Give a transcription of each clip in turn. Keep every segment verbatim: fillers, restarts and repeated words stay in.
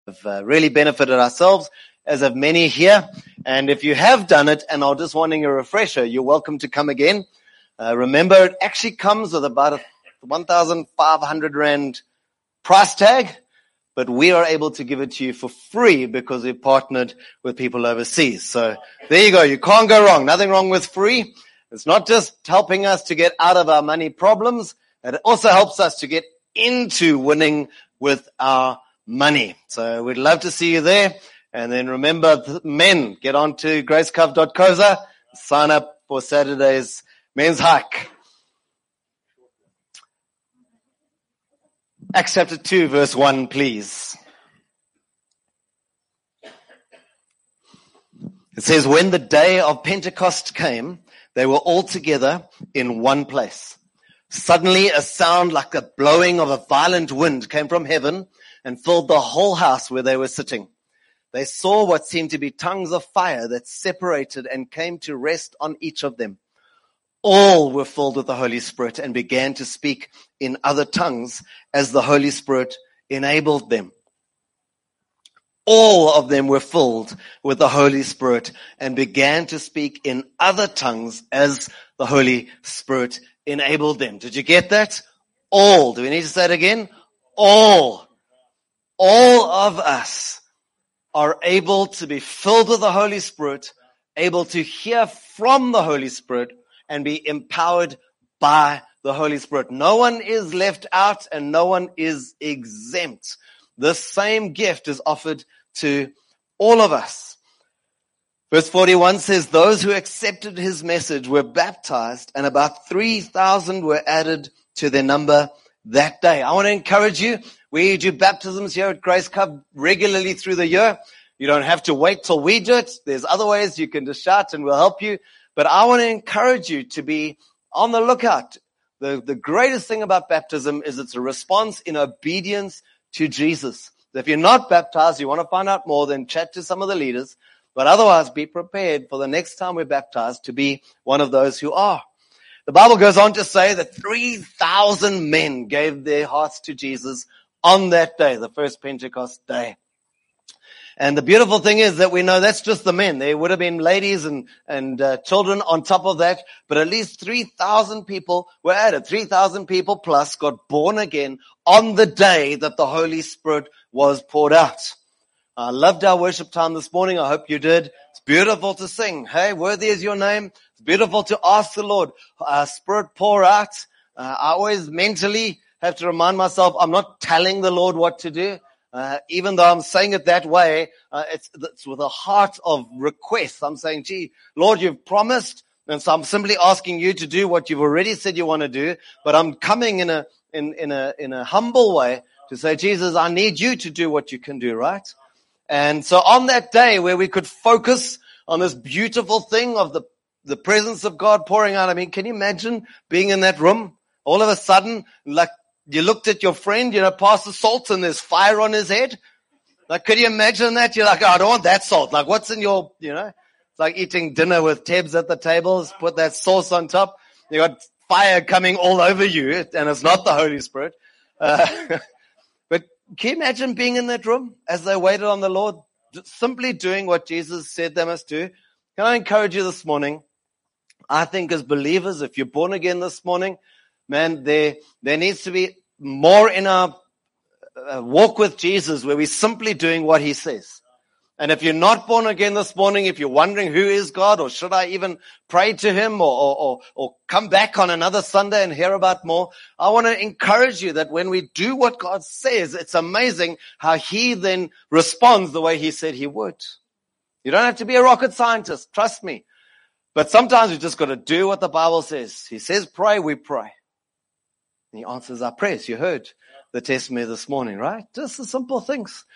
We've uh, really benefited ourselves, as have many here. And if you have done it and are just wanting a refresher, you're welcome to come again. Uh, remember, it actually comes with about a one thousand five hundred rand price tag, but we are able to give it to you for free because we've partnered with people overseas. So there you go. You can't go wrong. Nothing wrong with free. It's not just helping us to get out of our money problems. It also helps us to get into winning with our money. So we'd love to see you there. And then remember, men, get on to gracecove dot co za, sign up for Saturday's men's hike. Acts chapter two, verse one, please. It says, when the day of Pentecost came, they were all together in one place. Suddenly a sound like the blowing of a violent wind came from heaven and filled the whole house where they were sitting. They saw what seemed to be tongues of fire that separated and came to rest on each of them. All were filled with the Holy Spirit and began to speak in other tongues as the Holy Spirit enabled them. All of them were filled with the Holy Spirit and began to speak in other tongues as the Holy Spirit enabled them. Did you get that? All. Do we need to say it again? All. All of us are able to be filled with the Holy Spirit, able to hear from the Holy Spirit, and be empowered by the Holy Spirit. No one is left out and no one is exempt. The same gift is offered to all of us. Verse forty-one says, those who accepted his message were baptized, and about three thousand were added to their number that day. I want to encourage you. We do baptisms here at Grace Cove regularly through the year. You don't have to wait till we do it. There's other ways you can just shout and we'll help you. But I want to encourage you to be on the lookout. The, the greatest thing about baptism is it's a response in obedience to Jesus. If you're not baptized, you want to find out more, then chat to some of the leaders. But otherwise, be prepared for the next time we're baptized to be one of those who are. The Bible goes on to say that three thousand men gave their hearts to Jesus on that day, the first Pentecost day. And the beautiful thing is that we know that's just the men. There would have been ladies and, and uh, children on top of that, but at least three thousand people were added. three thousand people plus got born again on the day that the Holy Spirit was poured out. I loved our worship time this morning. I hope you did. It's beautiful to sing. Hey, worthy is your name. It's beautiful to ask the Lord, uh, Spirit pour out. Uh, I always mentally have to remind myself I'm not telling the Lord what to do. Uh, even though I'm saying it that way, uh, it's, it's with a heart of request. I'm saying, gee, Lord, you've promised. And so I'm simply asking you to do what you've already said you want to do. But I'm coming in a, in, in a, in a humble way to say, Jesus, I need you to do what you can do, right? And so on that day where we could focus on this beautiful thing of the, the presence of God pouring out. I mean, can you imagine being in that room? All of a sudden, like, you looked at your friend, you know, pass the salt and there's fire on his head. Like, could you imagine that? You're like, oh, I don't want that salt. Like, what's in your, you know, it's like eating dinner with Tebs at the tables, put that sauce on top. You got fire coming all over you and it's not the Holy Spirit. Uh, but can you imagine being in that room as they waited on the Lord, just simply doing what Jesus said they must do? Can I encourage you this morning? I think as believers, if you're born again this morning, man, there, there needs to be more in our uh, walk with Jesus where we're simply doing what he says. And if you're not born again this morning, if you're wondering who is God, or should I even pray to him, or, or, or, or come back on another Sunday and hear about more, I want to encourage you that when we do what God says, it's amazing how he then responds the way he said he would. You don't have to be a rocket scientist, trust me. But sometimes we just got to do what the Bible says. He says pray, we pray. And he answers our prayers. You heard the testimony this morning, right? Just the simple things.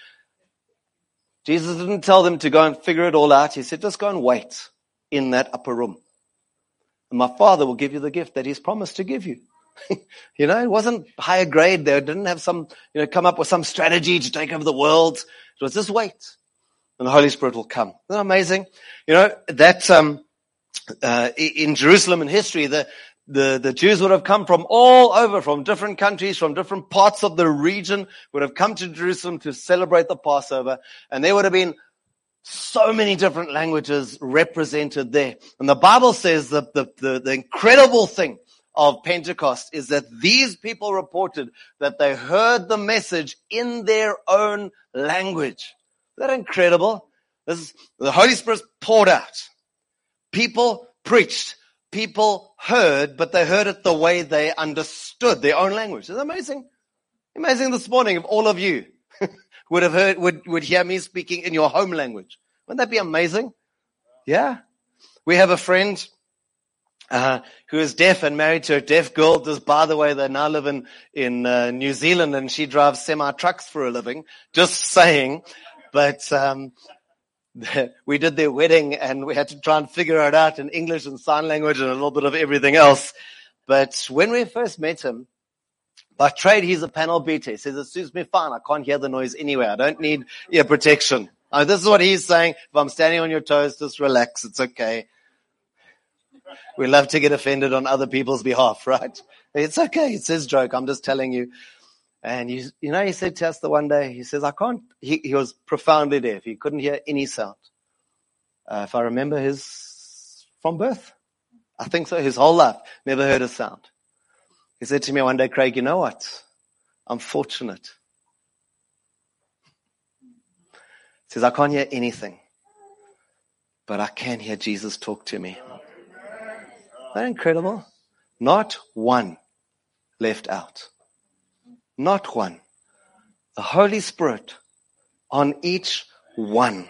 Jesus didn't tell them to go and figure it all out. He said, just go and wait in that upper room. And my Father will give you the gift that he's promised to give you. You know, it wasn't higher grade. They didn't have some, you know, come up with some strategy to take over the world. It was just wait. And the Holy Spirit will come. Isn't that amazing? You know, that, um, uh, in Jerusalem in history, the, the, the Jews would have come from all over, from different countries, from different parts of the region, would have come to Jerusalem to celebrate the Passover. And there would have been so many different languages represented there. And the Bible says that the, the, the incredible thing of Pentecost is that these people reported that they heard the message in their own language. Isn't that incredible? This is, the Holy Spirit poured out. People preached. People heard, but they heard it the way they understood their own language. Isn't that amazing? Amazing this morning if all of you would have heard, would, would hear me speaking in your home language. Wouldn't that be amazing? Yeah. We have a friend uh, who is deaf and married to a deaf girl. Just by the way, they now live in, in uh, New Zealand and she drives semi-trucks for a living. Just saying. But, um, we did their wedding and we had to try and figure it out in English and sign language and a little bit of everything else. But when we first met him, by trade, he's a panel beater. He says, it suits me fine. I can't hear the noise anywhere. I don't need ear protection. Oh, this is what he's saying. If I'm standing on your toes, just relax. It's okay. We love to get offended on other people's behalf, right? It's okay. It's his joke. I'm just telling you. And you, you know, he said to us the one day, he says, I can't, he, he was profoundly deaf. He couldn't hear any sound. Uh, if I remember his, from birth, I think so, his whole life, never heard a sound. He said to me one day, Craig, you know what? I'm fortunate. He says, I can't hear anything, but I can hear Jesus talk to me. Isn't that incredible? Not one left out. Not one. The Holy Spirit on each one.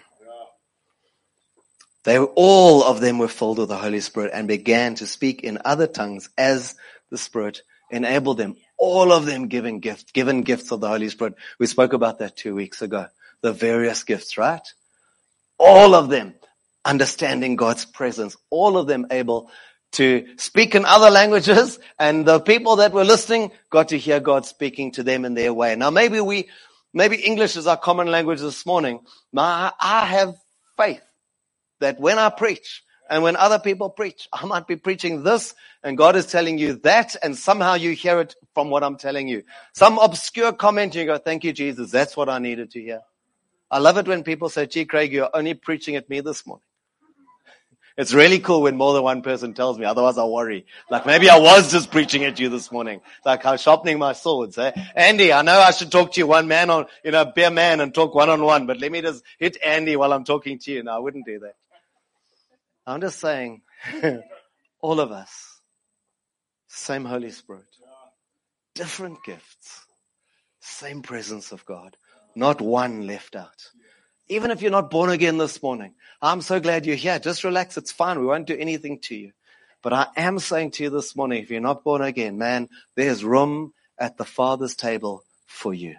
They were, all of them were filled with the Holy Spirit and began to speak in other tongues as the Spirit enabled them. All of them giving gifts, given gifts of the Holy Spirit. We spoke about that two weeks ago. The various gifts, right? All of them understanding God's presence. All of them able to speak in other languages, and the people that were listening got to hear God speaking to them in their way. Now maybe we, maybe English is our common language this morning. Now I have faith that when I preach and when other people preach, I might be preaching this and God is telling you that, and somehow you hear it from what I'm telling you. Some obscure comment, you go, thank you, Jesus. That's what I needed to hear. I love it when people say, gee, Craig, you're only preaching at me this morning. It's really cool when more than one person tells me, otherwise I worry. Like maybe I was just preaching at you this morning. Like I'm sharpening my swords, eh? Andy, I know I should talk to you one man on, you know, bare man and talk one on one, but let me just hit Andy while I'm talking to you. No, I wouldn't do that. I'm just saying, all of us, same Holy Spirit, different gifts, same presence of God, not one left out. Even if you're not born again this morning, I'm so glad you're here. Just relax. It's fine. We won't do anything to you. But I am saying to you this morning, if you're not born again, man, there's room at the Father's table for you.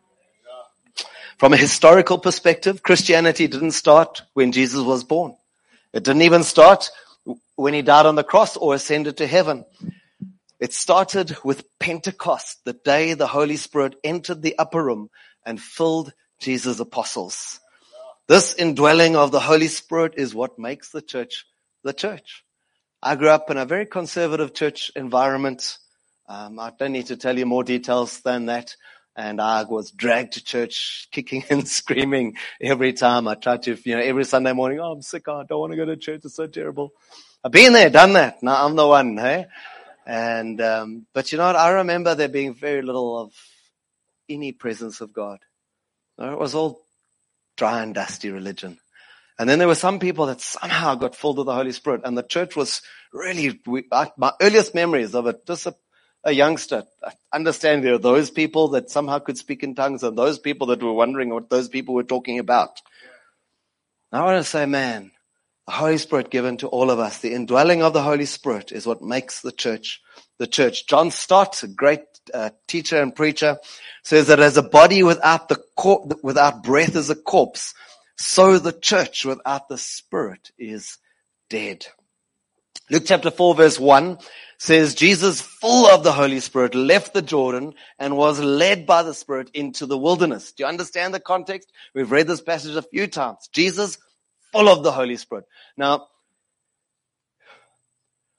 From a historical perspective, Christianity didn't start when Jesus was born. It didn't even start when he died on the cross or ascended to heaven. It started with Pentecost, the day the Holy Spirit entered the upper room and filled Jesus' apostles. This indwelling of the Holy Spirit is what makes the church the church. I grew up in a very conservative church environment. Um, I don't need to tell you more details than that. And I was dragged to church kicking and screaming every time. I tried to, you know, every Sunday morning, oh, I'm sick. I don't want to go to church. It's so terrible. I've been there, done that. Now I'm the one, hey? And, um, but you know what? I remember there being very little of any presence of God. It was all dry and dusty religion. And then there were some people that somehow got filled with the Holy Spirit, and the church was really, we, I, my earliest memories of it, just a, a youngster, understanding there were those people that somehow could speak in tongues and those people that were wondering what those people were talking about. Now I want to say, man, the Holy Spirit given to all of us, the indwelling of the Holy Spirit is what makes the church the church. John Stott, a great uh, teacher and preacher, says that as a body without the cor- without breath is a corpse, so the church without the Spirit is dead. Luke chapter four verse one says, Jesus, full of the Holy Spirit, left the Jordan and was led by the Spirit into the wilderness. Do you understand the context? We've read this passage a few times. Jesus, full of the Holy Spirit. Now,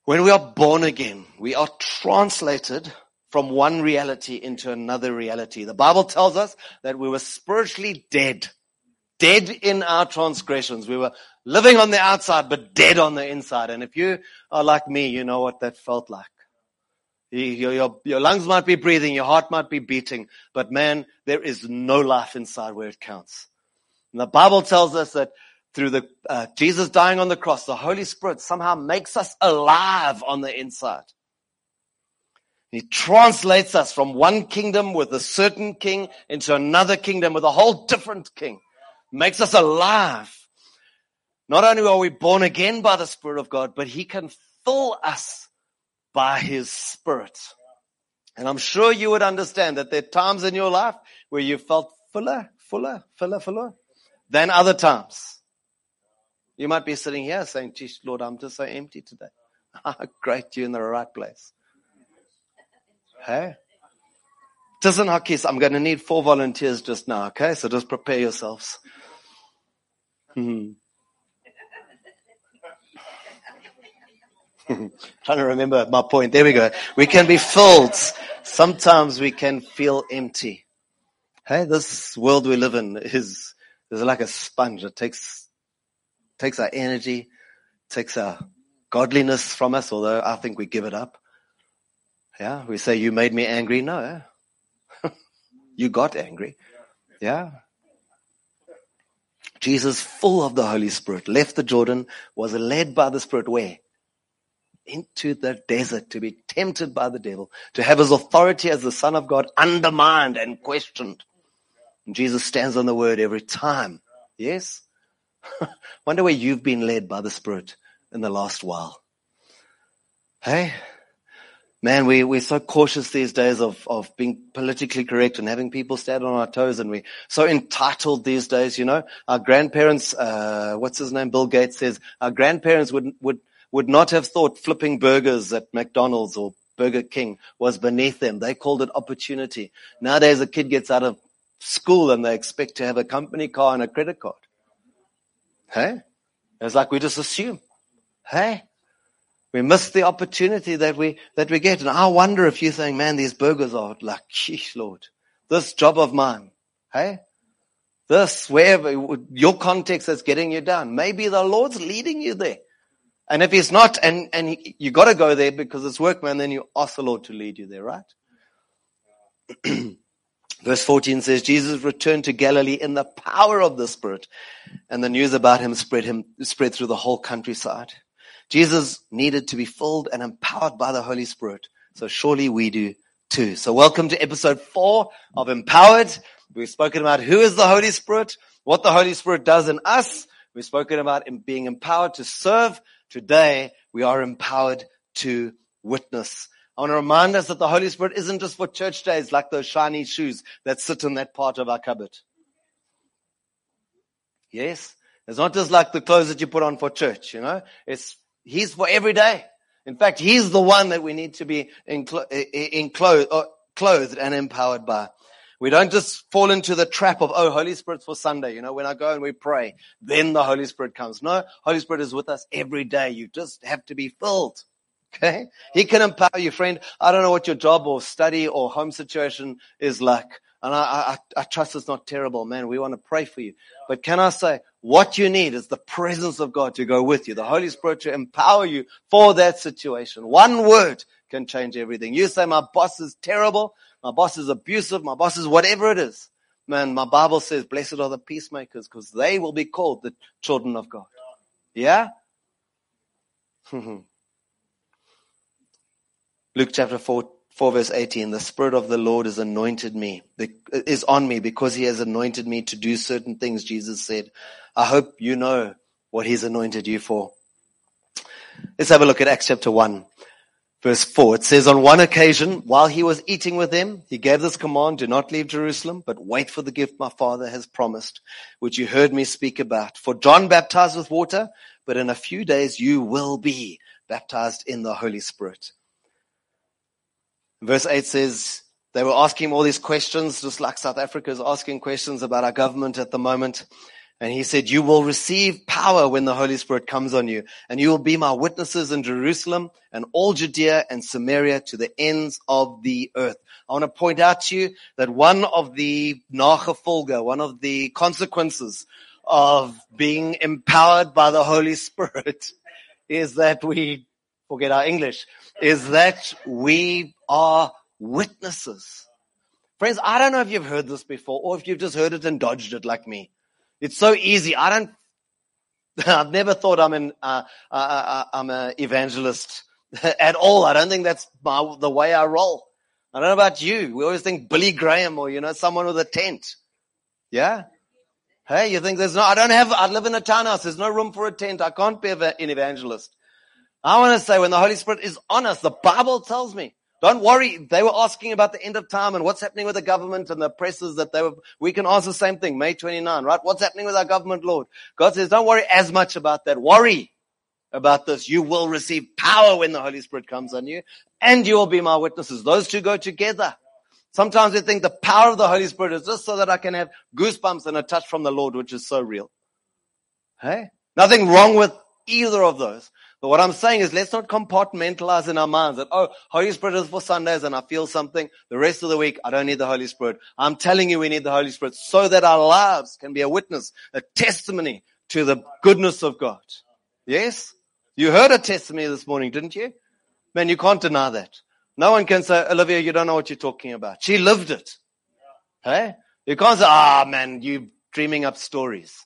When we are born again, we are translated from one reality into another reality. The Bible tells us that we were spiritually dead. Dead in our transgressions. We were living on the outside, but dead on the inside. And if you are like me, you know what that felt like. Your, your, your lungs might be breathing, your heart might be beating, but man, there is no life inside where it counts. And the Bible tells us that through the uh, Jesus dying on the cross, the Holy Spirit somehow makes us alive on the inside. He translates us from one kingdom with a certain king into another kingdom with a whole different king. Makes us alive. Not only are we born again by the Spirit of God, but He can fill us by His Spirit. And I'm sure you would understand that there are times in your life where you felt fuller, fuller, fuller, fuller than other times. You might be sitting here saying, geez, Lord, I'm just so empty today. Great, you're in the right place. Hey? Listen, Hakis, I'm going to need four volunteers just now, okay? So just prepare yourselves. Hmm. Trying to remember my point. There we go. We can be filled. Sometimes we can feel empty. Hey, this world we live in is, is like a sponge. It takes takes our energy, takes our godliness from us, although I think we give it up. Yeah, we say, you made me angry. No, you got angry. Yeah. Jesus, full of the Holy Spirit, left the Jordan, was led by the Spirit where? Into the desert to be tempted by the devil, to have his authority as the Son of God undermined and questioned. And Jesus stands on the word every time. Yes? Wonder where you've been led by the Spirit in the last while. Hey? Man, we, we're so cautious these days of, of being politically correct and having people stand on our toes, and we're so entitled these days, you know. Our grandparents, uh, what's his name? Bill Gates says, our grandparents would, would, would not have thought flipping burgers at McDonald's or Burger King was beneath them. They called it opportunity. Nowadays a kid gets out of school and they expect to have a company car and a credit card. Hey? It's like we just assume. Hey? We miss the opportunity that we, that we get. And I wonder if you think, man, these burgers are like, sheesh, Lord, this job of mine. Hey? This, wherever, your context that's getting you down. Maybe the Lord's leading you there. And if He's not, and, and he, you gotta go there because it's work, man, then you ask the Lord to lead you there, right? Verse fourteen says, Jesus returned to Galilee in the power of the Spirit, and the news about Him spread him, spread through the whole countryside. Jesus needed to be filled and empowered by the Holy Spirit. So surely we do too. So welcome to episode four of Empowered. We've spoken about who is the Holy Spirit, what the Holy Spirit does in us. We've spoken about being empowered to serve. Today, we are empowered to witness. I want to remind us that the Holy Spirit isn't just for church days like those shiny shoes that sit in that part of our cupboard. Yes? It's not just like the clothes that you put on for church, you know. It's He's for every day. In fact, He's the one that we need to be enclo- enclo- uh, clothed and empowered by. We don't just fall into the trap of, oh, Holy Spirit's for Sunday. You know, when I go and we pray, then the Holy Spirit comes. No, Holy Spirit is with us every day. You just have to be filled. Okay? He can empower you, friend. I don't know what your job or study or home situation is like. And I, I, I trust it's not terrible, man. We want to pray for you. But can I say, what you need is the presence of God to go with you. The Holy Spirit to empower you for that situation. One word can change everything. You say, my boss is terrible. My boss is abusive. My boss is whatever it is. Man, my Bible says, blessed are the peacemakers because they will be called the children of God. Yeah? Luke chapter four, four verse eighteen, the Spirit of the Lord has anointed me, is on me because He has anointed me to do certain things, Jesus said. I hope you know what He's anointed you for. Let's have a look at Acts chapter one, verse four. It says, on one occasion, while He was eating with them, He gave this command, do not leave Jerusalem, but wait for the gift my Father has promised, which you heard me speak about. For John baptized with water, but in a few days you will be baptized in the Holy Spirit. Verse eight says, they were asking all these questions, just like South Africa is asking questions about our government at the moment. And he said, you will receive power when the Holy Spirit comes on you, and you will be my witnesses in Jerusalem and all Judea and Samaria to the ends of the earth. I want to point out to you that one of the nagevolge, one of the consequences of being empowered by the Holy Spirit is that we, forget our English, is that we are witnesses. Friends, I don't know if you've heard this before or if you've just heard it and dodged it like me. It's so easy. I don't, I've never thought I'm an, uh, uh, uh, I'm an evangelist at all. I don't think that's my, the way I roll. I don't know about you. We always think Billy Graham or, you know, someone with a tent. Yeah? Hey, you think there's no, I don't have, I live in a townhouse. There's no room for a tent. I can't be an evangelist. I want to say when the Holy Spirit is on us, the Bible tells me, don't worry. They were asking about the end of time and what's happening with the government and the oppressors that they were, we can ask the same thing, May twenty-ninth, right? What's happening with our government, Lord? God says, don't worry as much about that. Worry about this. You will receive power when the Holy Spirit comes on you, and you will be my witnesses. Those two go together. Sometimes we think the power of the Holy Spirit is just so that I can have goosebumps and a touch from the Lord, which is so real. Hey? Nothing wrong with either of those. But what I'm saying is let's not compartmentalize in our minds that, oh, Holy Spirit is for Sundays and I feel something. The rest of the week, I don't need the Holy Spirit. I'm telling you we need the Holy Spirit so that our lives can be a witness, a testimony to the goodness of God. Yes? You heard a testimony this morning, didn't you? Man, you can't deny that. No one can say, Olivia, you don't know what you're talking about. She lived it. Hey? You can't say, ah, oh, man, you dreaming up stories.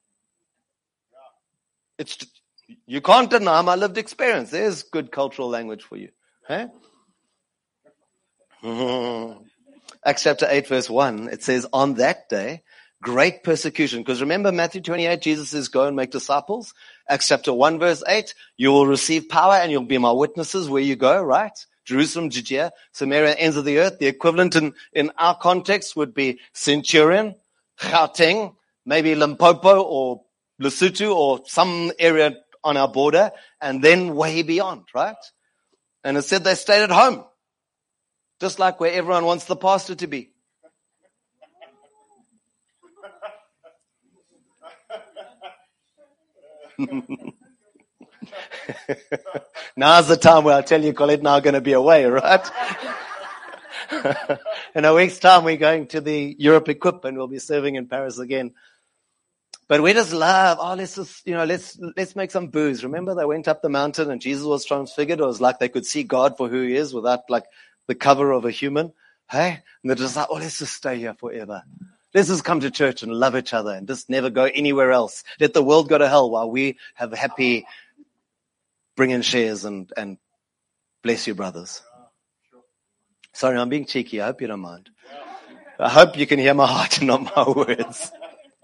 It's, you can't deny my lived experience. There's good cultural language for you. Hey? Mm-hmm. Acts chapter eight verse one, it says, on that day, great persecution. Because remember Matthew twenty-eight, Jesus says, go and make disciples. Acts chapter one verse eight, you will receive power and you'll be my witnesses where you go, right? Jerusalem, Judea, Samaria, ends of the earth. The equivalent in, in our context would be Centurion, Gauteng, maybe Limpopo or Lesotho or some area on our border, and then way beyond, right? And it said they stayed at home, just like where everyone wants the pastor to be. Now's the time where I tell you Colette and I are going to be away, right? In a week's time we're going to the Europe Equip and we'll be serving in Paris again. But we just love, oh, let's just, you know, let's, let's make some booze. Remember they went up the mountain and Jesus was transfigured. It was like they could see God for who he is without like the cover of a human. Hey? And they're just like, oh, let's just stay here forever. Let's just come to church and love each other and just never go anywhere else. Let the world go to hell while we have happy bring in shares and, and bless you, brothers. Sorry, I'm being cheeky. I hope you don't mind. I hope you can hear my heart and not my words.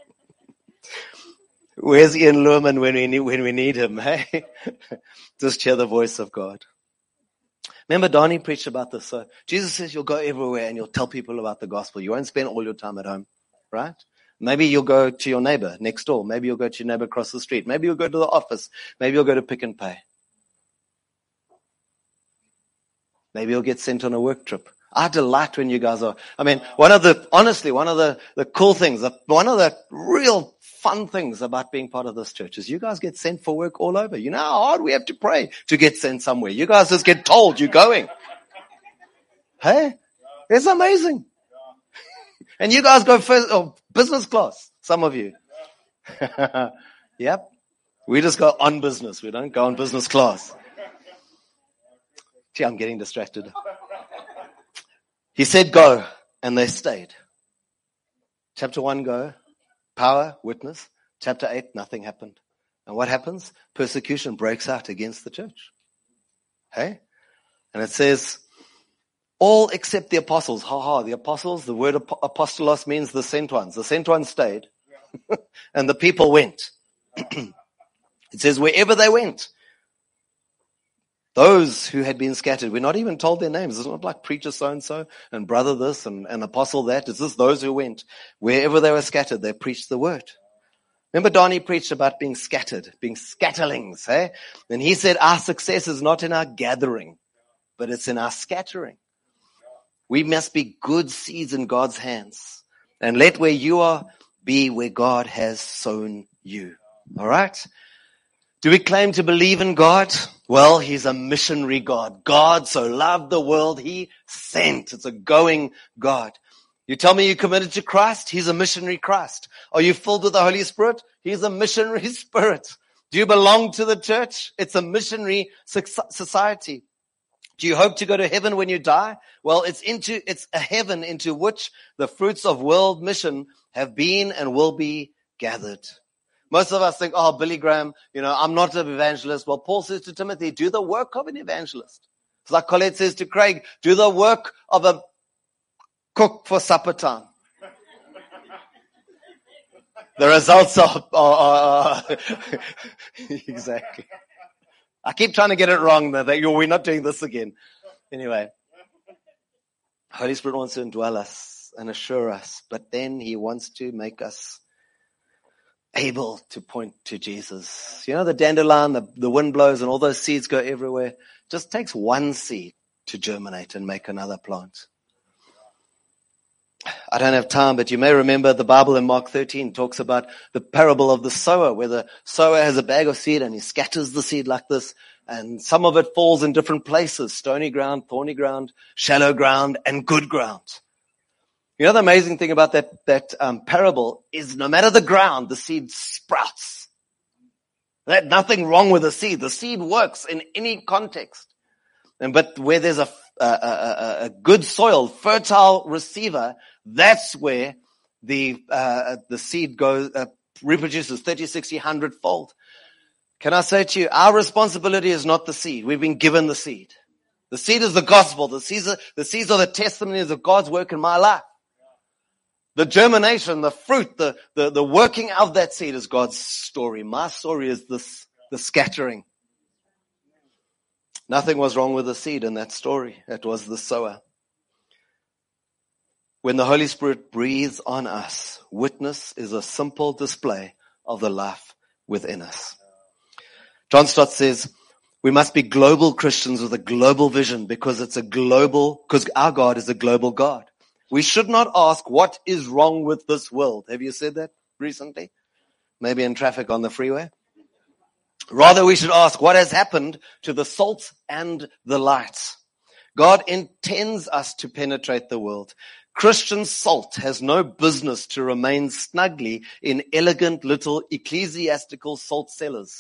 Where's Ian Luhrmann when we need, when we need him? Hey, just hear the voice of God. Remember, Donnie preached about this. So Jesus says you'll go everywhere and you'll tell people about the gospel. You won't spend all your time at home, right? Maybe you'll go to your neighbor next door. Maybe you'll go to your neighbor across the street. Maybe you'll go to the office. Maybe you'll go to Pick and Pay. Maybe you'll get sent on a work trip. I delight when you guys are, I mean, one of the, honestly, one of the, the cool things, one of the real fun things about being part of this church is you guys get sent for work all over. You know how hard we have to pray to get sent somewhere. You guys just get told you're going. Hey? It's amazing. And you guys go first, oh, business class, some of you. Yep. We just go on business. We don't go on business class. Gee, I'm getting distracted. He said go, and they stayed. Chapter one, go. Power, witness. Chapter eight, nothing happened. And what happens? Persecution breaks out against the church. Hey? And it says, all except the apostles. Ha ha, the apostles, the word ap- apostolos means the sent ones. The sent ones stayed. And the people went. It says wherever they went. Those who had been scattered, we're not even told their names. It's not like preacher so-and-so and brother this and, and apostle that. It's just those who went. Wherever they were scattered, they preached the word. Remember Donnie preached about being scattered, being scatterlings. Eh? And he said our success is not in our gathering, but it's in our scattering. We must be good seeds in God's hands. And let where you are be where God has sown you. All right? Do we claim to believe in God? Well, he's a missionary God. God so loved the world, he sent. It's a going God. You tell me you're committed to Christ? He's a missionary Christ. Are you filled with the Holy Spirit? He's a missionary Spirit. Do you belong to the church? It's a missionary society. Do you hope to go to heaven when you die? Well, it's into, it's a heaven into which the fruits of world mission have been and will be gathered. Most of us think, oh, Billy Graham, you know, I'm not an evangelist. Well, Paul says to Timothy, do the work of an evangelist. It's like Colette says to Craig, do the work of a cook for supper time. The results are, are, are, are exactly. I keep trying to get it wrong though, that we're not doing this again. Anyway, Holy Spirit wants to indwell us and assure us, but then he wants to make us able to point to Jesus. You know, the dandelion, the, the wind blows and all those seeds go everywhere. It just takes one seed to germinate and make another plant. I don't have time, but you may remember the Bible in Mark thirteen talks about the parable of the sower, where the sower has a bag of seed and he scatters the seed like this, and some of it falls in different places: stony ground, thorny ground, shallow ground, and good ground. You know, the amazing thing about that, that um, parable is no matter the ground, the seed sprouts. There's nothing wrong with the seed. The seed works in any context. And but where there's a, a, a, a good soil, fertile receiver, that's where the uh, the seed goes, uh, reproduces thirty, sixty, one hundred fold. Can I say to you, our responsibility is not the seed. We've been given the seed. The seed is the gospel. The seeds are the, seeds are the testimonies of God's work in my life. The germination, the fruit, the, the, the working of that seed is God's story. My story is this, the scattering. Nothing was wrong with the seed in that story. It was the sower. When the Holy Spirit breathes on us, witness is a simple display of the life within us. John Stott says, we must be global Christians with a global vision because it's a global, because our God is a global God. We should not ask what is wrong with this world. Have you said that recently? Maybe in traffic on the freeway. Rather, we should ask what has happened to the salt and the light. God intends us to penetrate the world. Christian salt has no business to remain snugly in elegant little ecclesiastical salt cellars.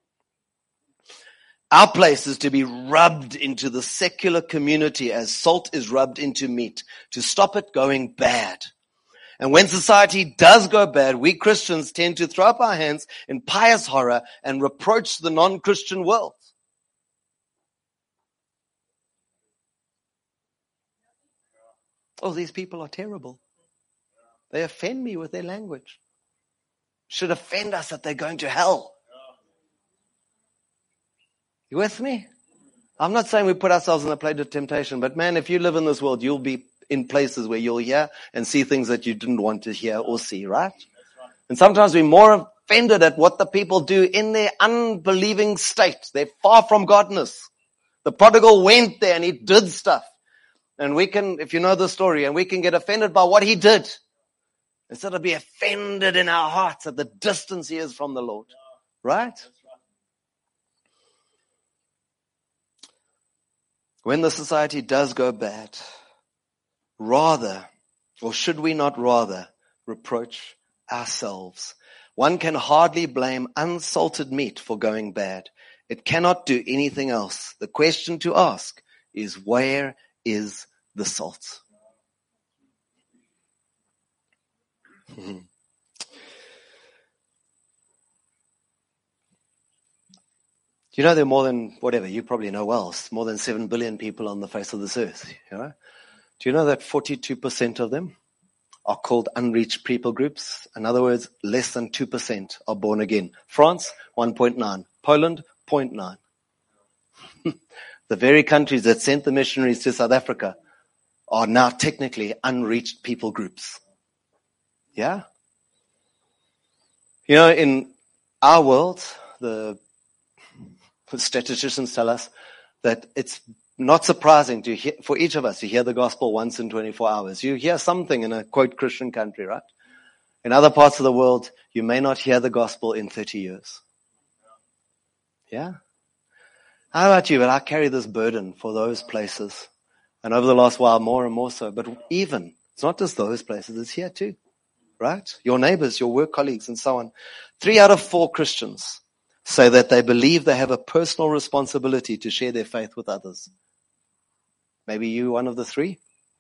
Our place is to be rubbed into the secular community as salt is rubbed into meat, to stop it going bad. And when society does go bad, we Christians tend to throw up our hands in pious horror and reproach the non-Christian world. Oh, these people are terrible. They offend me with their language. Should offend us that they're going to hell. You with me? I'm not saying we put ourselves in a plate of temptation, but man, if you live in this world, you'll be in places where you'll hear and see things that you didn't want to hear or see, right? And sometimes we're more offended at what the people do in their unbelieving state. They're far from godness. The prodigal went there and he did stuff. And we can, if you know the story, and we can get offended by what he did, instead of be offended in our hearts at the distance he is from the Lord. Right? When the society does go bad, rather, or should we not rather, reproach ourselves? One can hardly blame unsalted meat for going bad. It cannot do anything else. The question to ask is, where is the salt? You know, there are more than, whatever, you probably know well, more than seven billion people on the face of this earth. You know? Do you know that forty-two percent of them are called unreached people groups? In other words, less than two percent are born again. France, one point nine. Poland, zero point nine. The very countries that sent the missionaries to South Africa are now technically unreached people groups. Yeah? You know, in our world, the statisticians tell us that it's not surprising to hear, for each of us to hear the gospel once in twenty-four hours. You hear something in a, quote, Christian country, right? In other parts of the world, you may not hear the gospel in thirty years. Yeah? How about you? But I carry this burden for those places. And over the last while, more and more so. But even, it's not just those places, it's here too. Right? Your neighbors, your work colleagues, and so on. Three out of four Christians say that they believe they have a personal responsibility to share their faith with others. Maybe you one of the three?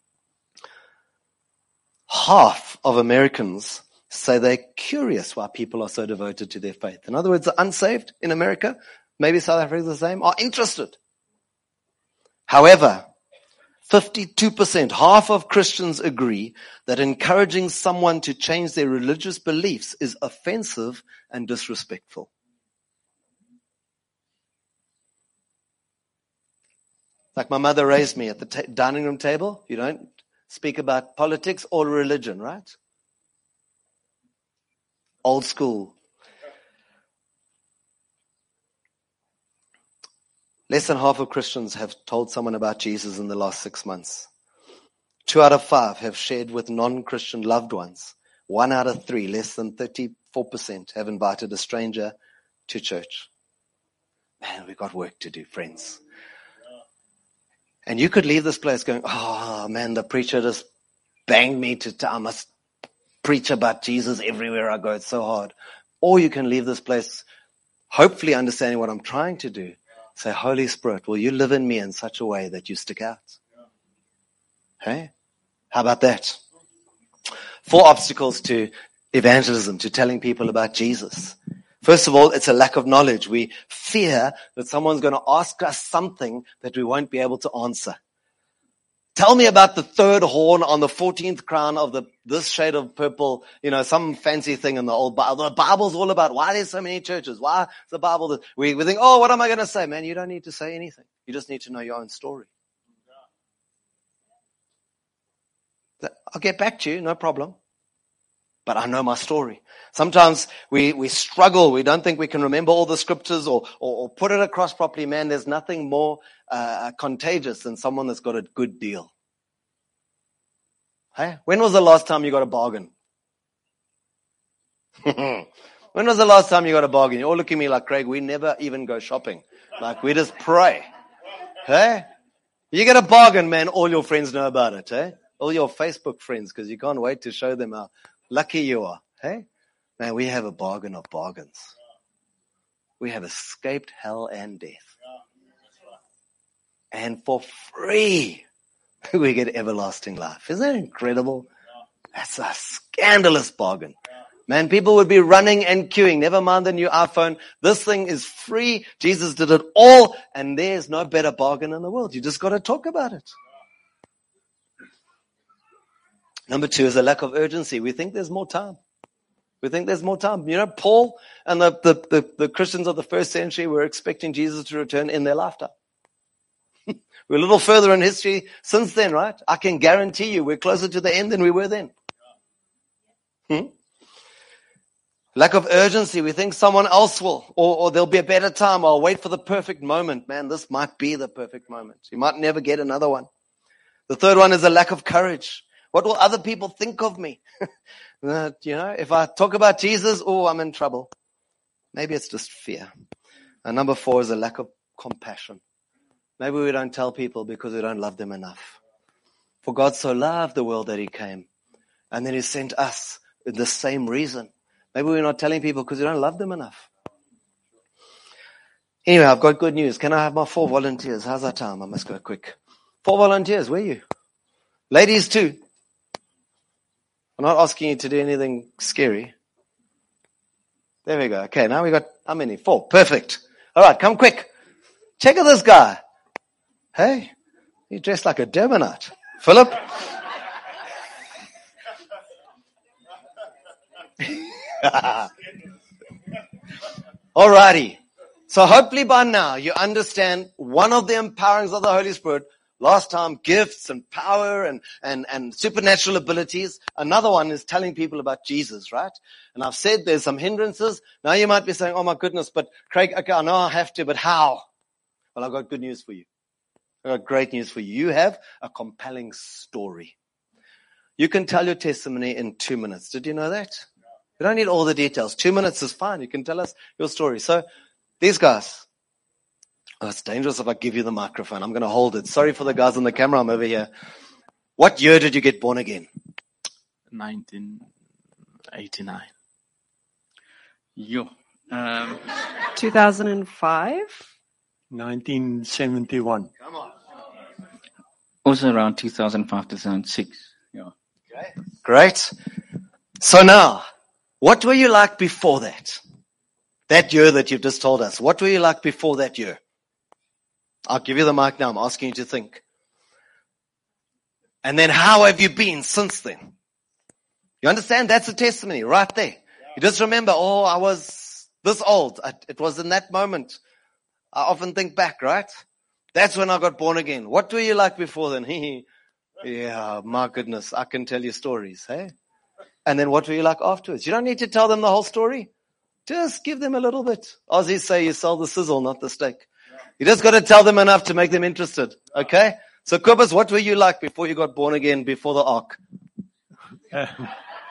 Half of Americans say they're curious why people are so devoted to their faith. In other words, the unsaved in America, maybe South Africa is the same, are interested. However, fifty-two percent, half of Christians agree that encouraging someone to change their religious beliefs is offensive and disrespectful. Like my mother raised me at the ta- dining room table. You don't speak about politics or religion, right? Old school. Less than half of Christians have told someone about Jesus in the last six months. Two out of five have shared with non-Christian loved ones. One out of three, less than thirty-four percent, have invited a stranger to church. Man, we've got work to do, friends. And you could leave this place going, oh man, the preacher just banged me to, t- I must preach about Jesus everywhere I go. It's so hard. Or you can leave this place hopefully understanding what I'm trying to do. Say, Holy Spirit, will you live in me in such a way that you stick out? Hey? How about that? Four obstacles to evangelism, to telling people about Jesus. First of all, it's a lack of knowledge. We fear that someone's going to ask us something that we won't be able to answer. Tell me about the third horn on the fourteenth crown of the this shade of purple, you know, some fancy thing in the old Bible. The Bible's all about why there's so many churches. Why is the Bible? That we, we think, oh, what am I going to say? Man, you don't need to say anything. You just need to know your own story. I'll get back to you, no problem. But I know my story. Sometimes we, we struggle. We don't think we can remember all the scriptures or, or, or put it across properly. Man, there's nothing more uh, contagious than someone that's got a good deal. Hey, when was the last time you got a bargain? When was the last time you got a bargain? You all look at me like, Craig, we never even go shopping. Like, we just pray. Hey? You get a bargain, man, all your friends know about it, hey? All your Facebook friends, because you can't wait to show them how lucky you are. Hey? Man, we have a bargain of bargains. We have escaped hell and death. And for free, we get everlasting life. Isn't that incredible? That's a scandalous bargain. Man, people would be running and queuing. Never mind the new iPhone. This thing is free. Jesus did it all, and there's no better bargain in the world. You just got to talk about it. Number two is a lack of urgency. We think there's more time. We think there's more time. You know, Paul and the, the, the, the Christians of the first century were expecting Jesus to return in their lifetime. We're a little further in history since then, right? I can guarantee you we're closer to the end than we were then. Hmm? Lack of urgency. We think someone else will, or, or there'll be a better time. I'll wait for the perfect moment. Man, this might be the perfect moment. You might never get another one. The third one is a lack of courage. What will other people think of me? uh, you know, if I talk about Jesus, oh, I'm in trouble. Maybe it's just fear. And number four is a lack of compassion. Maybe we don't tell people because we don't love them enough. For God so loved the world that he came. And then he sent us with the same reason. Maybe we're not telling people because we don't love them enough. Anyway, I've got good news. Can I have my four volunteers? How's that time? I must go quick. Four volunteers, where are you? Ladies too. I'm not asking you to do anything scary. There we go. Okay, now we got, how many? Four. Perfect. All right, come quick. Check out this guy. Hey, he's dressed like a Durbanite. Philip? All righty. So hopefully by now you understand one of the empowerings of the Holy Spirit. Last time, gifts and power and, and, and supernatural abilities. Another one is telling people about Jesus, right? And I've said there's some hindrances. Now you might be saying, oh my goodness, but Craig, okay, I know I have to, but how? Well, I've got good news for you. I've got great news for you. You have a compelling story. You can tell your testimony in two minutes. Did you know that? You don't need all the details. Two minutes is fine. You can tell us your story. So these guys, oh, it's dangerous if I give you the microphone. I'm going to hold it. Sorry for the guys on the camera. I'm over here. What year did you get born again? nineteen eighty-nine. Yo. Um, two thousand five? nineteen seventy-one. Come on. also around two thousand five, two thousand six. Yeah. Okay. Great. So now, what were you like before that? That year that you've just told us. What were you like before that year? I'll give you the mic now. I'm asking you to think. And then how have you been since then? You understand? That's a testimony right there. You just remember, oh, I was this old. I, it was in that moment. I often think back, right? That's when I got born again. What were you like before then? Yeah, my goodness. I can tell you stories, hey? And then what were you like afterwards? You don't need to tell them the whole story. Just give them a little bit. Aussies say you sell the sizzle, not the steak. You just got to tell them enough to make them interested. Okay? So Kobus, what were you like before you got born again, before the ark? Um,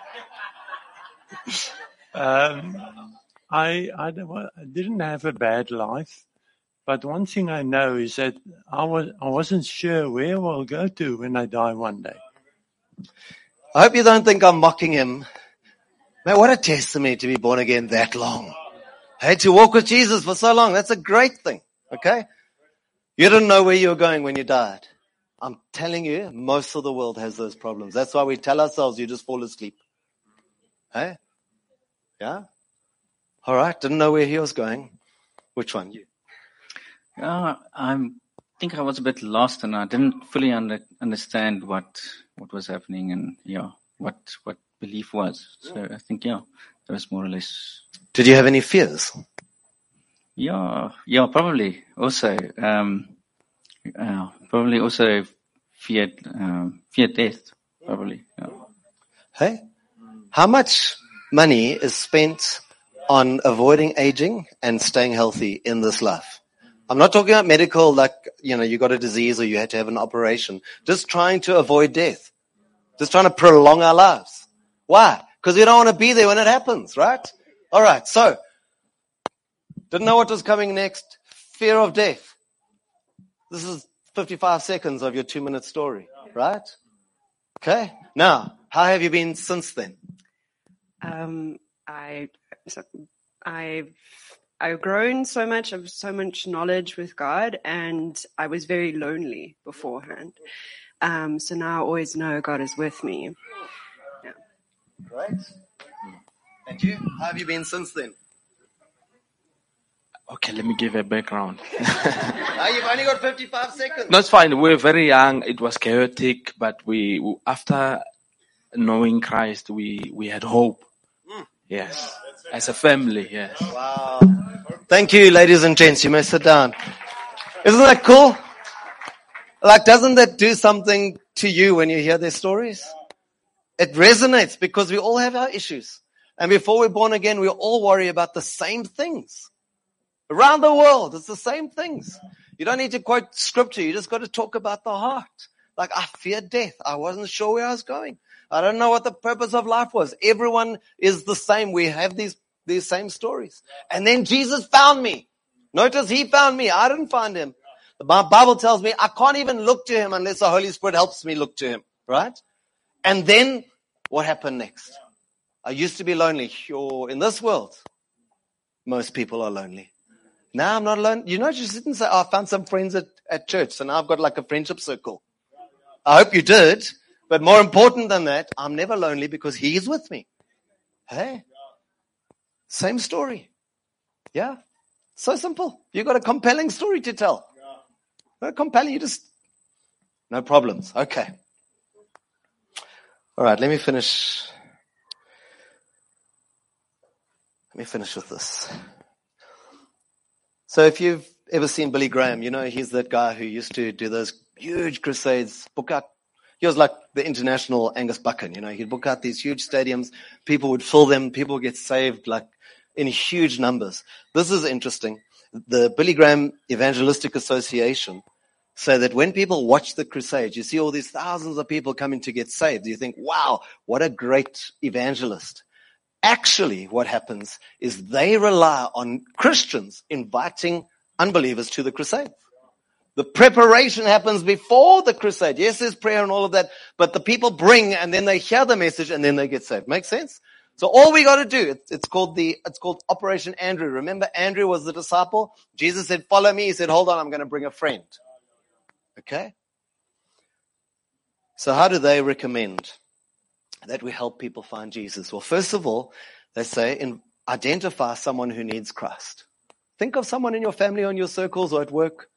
um, I, I, don't- well, I didn't have a bad life, but one thing I know is that I was I wasn't sure where I'll go to when I die one day. I hope you don't think I'm mocking him. Man, what a testimony to be born again that long. Hey, to walk with Jesus for so long. That's a great thing. Okay? You didn't know where you were going when you died. I'm telling you, most of the world has those problems. That's why we tell ourselves you just fall asleep. Hey? Yeah? All right. Didn't know where he was going. Which one? You? Yeah, I think I was a bit lost and I didn't fully under, understand what what was happening and yeah, what what belief was. So I think yeah, that was more or less. Did you have any fears? Yeah, yeah, probably also um, uh, probably also feared um, feared death. Probably. Yeah. Hey? How much money is spent on avoiding aging and staying healthy in this life? I'm not talking about medical, like, you know, you got a disease or you had to have an operation. Just trying to avoid death. Just trying to prolong our lives. Why? Because we don't want to be there when it happens, right? All right. So, didn't know what was coming next. Fear of death. This is fifty-five seconds of your two minute story, right? Okay. Now, how have you been since then? Um, I, so I've, I've grown so much, I've so much knowledge with God, and I was very lonely beforehand. Um, so now I always know God is with me. Yeah. Right. And you? How have you been since then? Okay, let me give a background. Now you've only got fifty-five seconds. No, it's fine. We were very young. It was chaotic, but we, after knowing Christ, we, we had hope. Mm. Yes. As a family, yes. Wow. Thank you, ladies and gents. You may sit down. Isn't that cool? Like, doesn't that do something to you when you hear their stories? It resonates because we all have our issues. And before we're born again, we all worry about the same things. Around the world, it's the same things. You don't need to quote scripture. You just got to talk about the heart. Like, I feared death. I wasn't sure where I was going. I don't know what the purpose of life was. Everyone is the same. We have these, these same stories. And then Jesus found me. Notice he found me. I didn't find him. The Bible tells me I can't even look to him unless the Holy Spirit helps me look to him. Right? And then what happened next? I used to be lonely. Sure, in this world, most people are lonely. Now I'm not alone. You know, just didn't say, oh, I found some friends at, at church, so now I've got like a friendship circle. I hope you did. But more important than that, I'm never lonely because he is with me. Hey? Same story. Yeah? So simple. You got a compelling story to tell. Not compelling, you just, no problems. Okay. All right, let me finish. Let me finish with this. So if you've ever seen Billy Graham, you know he's that guy who used to do those huge crusades, book out. He was like the international Angus Buchan, you know, he'd book out these huge stadiums. People would fill them. People would get saved like in huge numbers. This is interesting. The Billy Graham Evangelistic Association So that when people watch the crusade, you see all these thousands of people coming to get saved. You think, wow, what a great evangelist. Actually, what happens is they rely on Christians inviting unbelievers to the crusade. The preparation happens before the crusade. Yes, there's prayer and all of that, but the people bring and then they hear the message and then they get saved. Make sense? So all we got to do, it's, it's called the, it's called Operation Andrew. Remember, Andrew was the disciple. Jesus said, follow me. He said, hold on, I'm going to bring a friend. Okay? So how do they recommend that we help people find Jesus? Well, first of all, they say, in, identify someone who needs Christ. Think of someone in your family or in your circles or at work.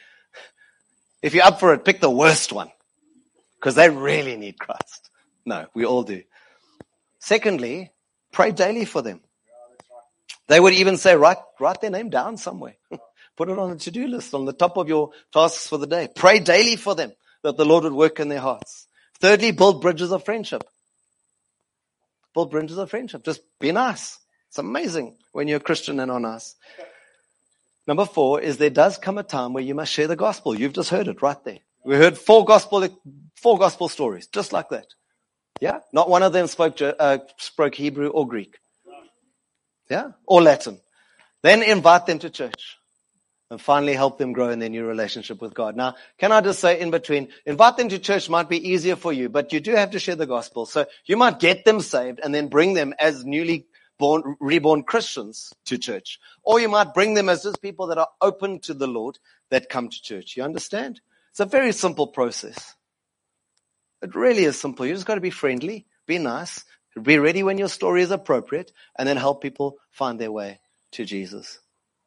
If you're up for it, pick the worst one, because they really need Christ. No, we all do. Secondly, pray daily for them. They would even say, write, write their name down somewhere. Put it on a to-do list on the top of your tasks for the day. Pray daily for them that the Lord would work in their hearts. Thirdly, build bridges of friendship. Build bridges of friendship. Just be nice. It's amazing when you're a Christian and are nice. Number four is there does come a time where you must share the gospel. You've just heard it right there. We heard four gospel, four gospel stories, just like that. Yeah? Not one of them spoke, uh, spoke Hebrew or Greek. Yeah? Or Latin. Then invite them to church. And finally help them grow in their new relationship with God. Now, can I just say in between, invite them to church might be easier for you, but you do have to share the gospel. So you might get them saved and then bring them as newly born, reborn Christians to church. Or you might bring them as just people that are open to the Lord that come to church. You understand? It's a very simple process. It really is simple. You just got to be friendly, be nice, be ready when your story is appropriate, and then help people find their way to Jesus.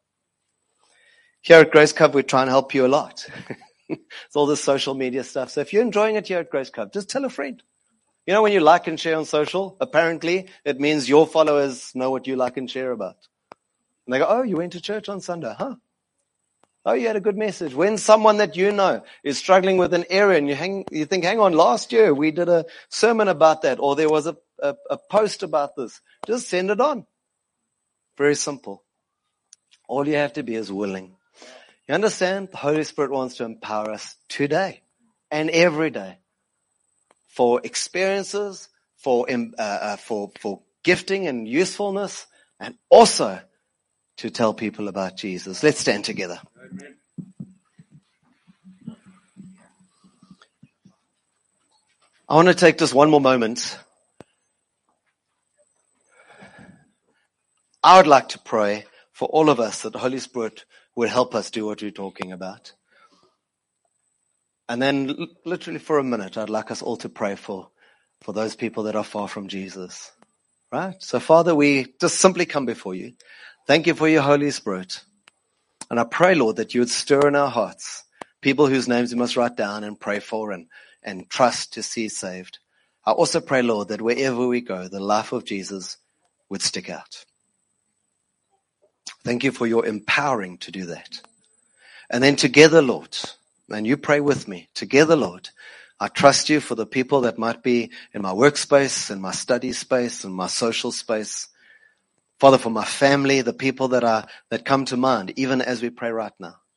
Here at Grace Cove, we try and help you a lot. It's all this social media stuff. So if you're enjoying it here at Grace Cove, just tell a friend. You know, when you like and share on social, apparently it means your followers know what you like and share about. And they go, oh, you went to church on Sunday, huh? Oh, you had a good message. When someone that you know is struggling with an area and you hang, you think, hang on, last year we did a sermon about that, or there was a, a, a post about this, just send it on. Very simple. All you have to be is willing. You understand? The Holy Spirit wants to empower us today and every day for experiences, for, uh, uh, for, for gifting and usefulness, and also to tell people about Jesus. Let's stand together. Amen. I want to take just one more moment. I would like to pray for all of us that the Holy Spirit would help us do what we're talking about. And then literally for a minute, I'd like us all to pray for, for those people that are far from Jesus. Right? So Father, we just simply come before you. Thank you for your Holy Spirit. And I pray, Lord, that you would stir in our hearts people whose names we must write down and pray for and, and trust to see saved. I also pray, Lord, that wherever we go, the life of Jesus would stick out. Thank you for your empowering to do that. And then together, Lord, and you pray with me, together, Lord, I trust you for the people that might be in my workspace, in my study space, in my social space. Father, for my family, the people that are, that come to mind, even as we pray right now.